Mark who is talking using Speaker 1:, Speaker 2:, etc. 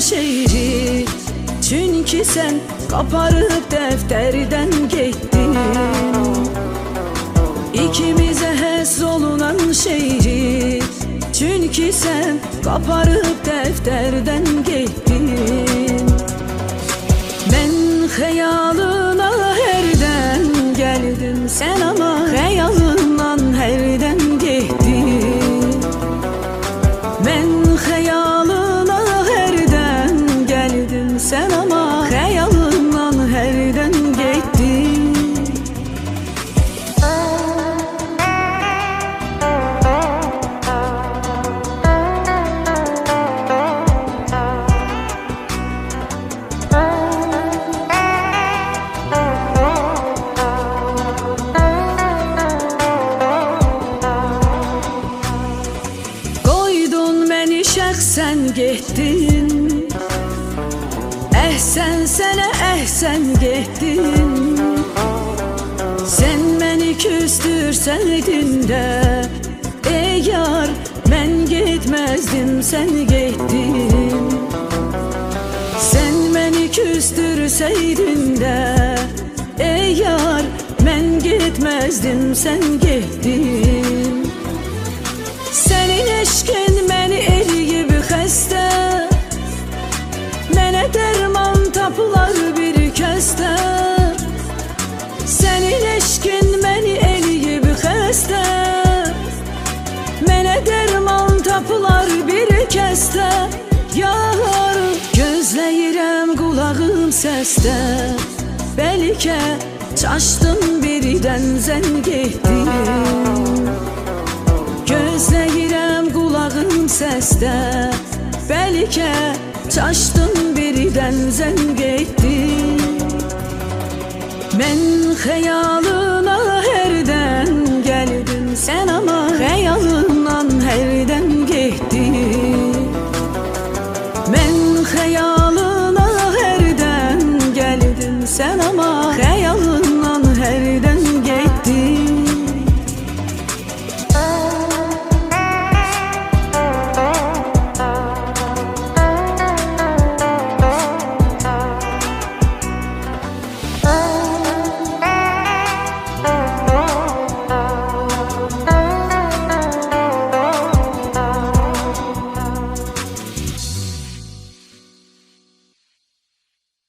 Speaker 1: şehri. Çünkü sen kaparıp defterden gittin. İkimize hez olunan şehri. Çünkü sen kaparıp defterden gittin. Ben hayalına herden geldim, sen ama hayalından herden gittin. Ben hayalına herden geldim, sen ama hayalından herden gittin. Sen gittin, sen sene sen gittin. Sen beni küstürseydin de ey yar, ben gitmezdim, sen gittin. Sen beni küstürseydin de ey yar, ben gitmezdim, sen gittin. Senin eşkin beni eli gibi xəstə, mənə dərman tapılar bir kəsdə. Senin eşkin beni eli gibi xəstə, mənə dərman tapılar bir kəsdə. Yar, gözləyirəm qulağım səsdə, bəlkə çaşdım birdən zəng etdim. Gözləyirəm qulağım səsdə, bəlkə çaşdım birdən zəng etdim. Mən xəyalına hərdən gəldim, sən ama xəyalından hərdən